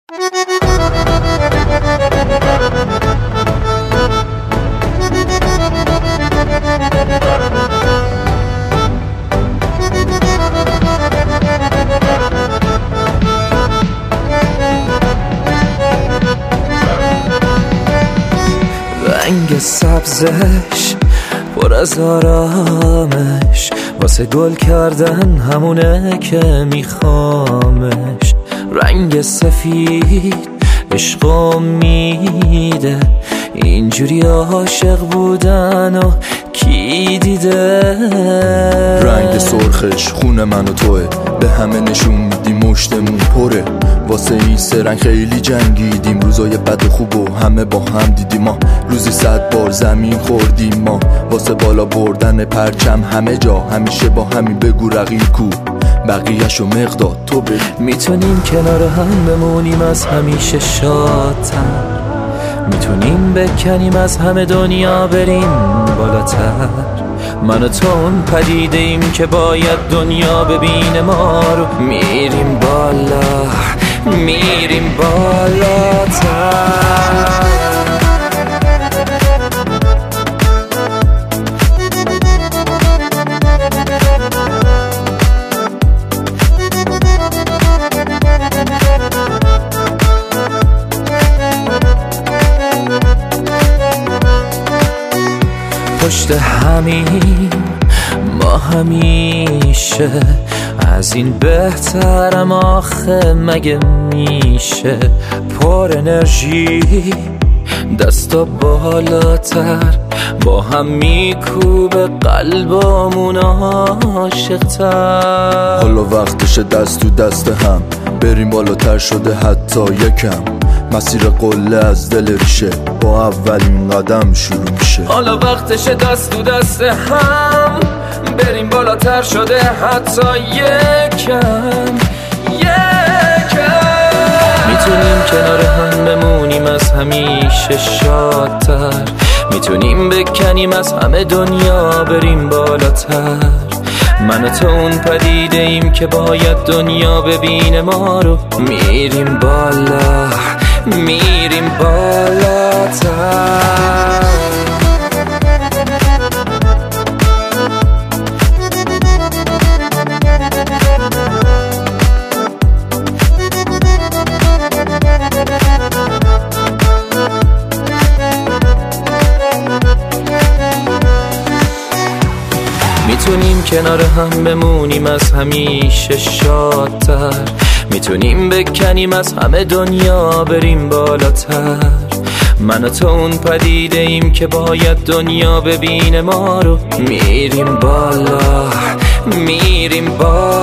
رنگ سبزش پر از آرامش، واسه گل کردن همونه که میخوامش. رنگ سفید عشق و میده، اینجوری عاشق بودن و کی دیده؟ رنگ سرخش خون من و توه، به همه نشون میدیم مشتمون پره. واسه این سه رنگ خیلی جنگیدیم، روزای بد و خوب و همه با هم دیدیم. ما روزی 100 بار زمین خوردیم، ما واسه بالا بردن پرچم همه جا همیشه با همین. بگو رقیب کو بقیه‌شو مقداد تو بگو. میتونیم کنار هم بمونیم از همیشه شادتر، میتونیم بکنیم از همه دنیا بریم بالاتر. من و تو اون پدیده ایم که باید دنیا ببینه ما رو. میریم بالا، میریم بالاتر. پشت همین ما همیشه، از این بهترم آخه مگه میشه؟ پر انرژی دستا بالاتر، با هم میکوبه قلبمون عاشق‌تر. حالا وقتشه دست تو دست هم بریم بالاتر، شده حتی یکم. مسیر قله از دل ریشه با اولین قدم شروع میشه. حالا وقتشه دست تو دست هم بریم بالاتر، شده حتی یکم. میتونیم کنار هم بمونیم از همیشه شادتر، میتونیم بکنیم از همه دنیا بریم بالاتر. من و تو اون پدیده ایم که باید دنیا ببینه ما رو. میریم بالا، میریم بالاتر. میتونیم کنار هم بمونیم از همیشه شادتر، میتونیم بکنیم از همه دنیا بریم بالاتر. من و تو اون پدیده ایم که باید دنیا ببینه ما رو. میریم بالا، میریم بالا.